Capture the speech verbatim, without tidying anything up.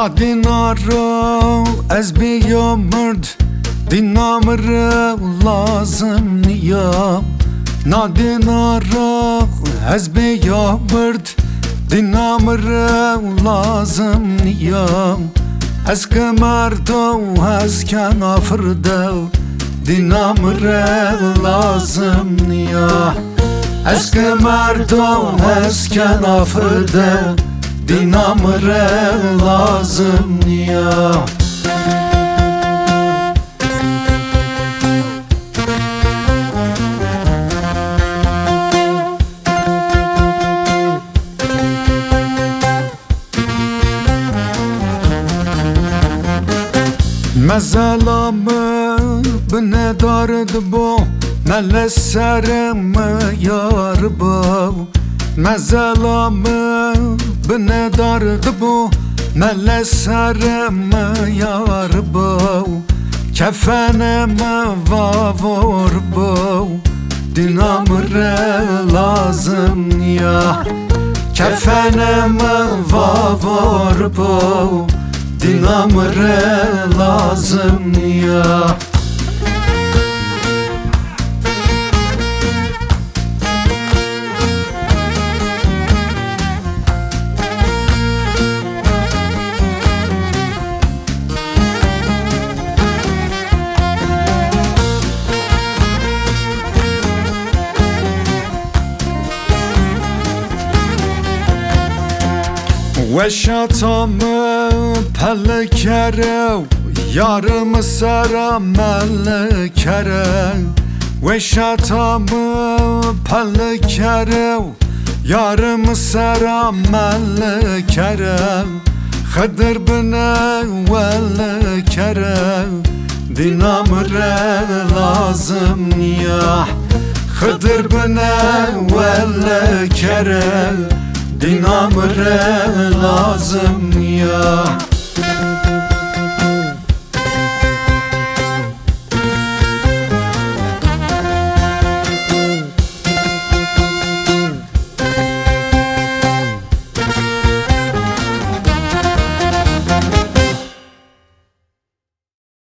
Nadinaro ez biyamırd dinamre lazım niya Nadinaro ez biyamırd dinamre lazım niya Ez kemerdo ez kenafırdo dinamre lazım niya Ez kemerdo ez kenafırdo dinamre lazım niya Mezelamı bine dardı bu Mele serime yar bu Mezelamı bine dardı bu Mele serime yar bu Kefenime vavor bu Dinamre lazım ya Kefenime vavor bu Dinamre lazım ya Veşatamı pelekere Yarımı sera melekere Veşatamı pelekere Yarımı sera melekere Xıdır bine velekere Dinamre lazım ya Xıdır bine velekere Dinamre lazım ya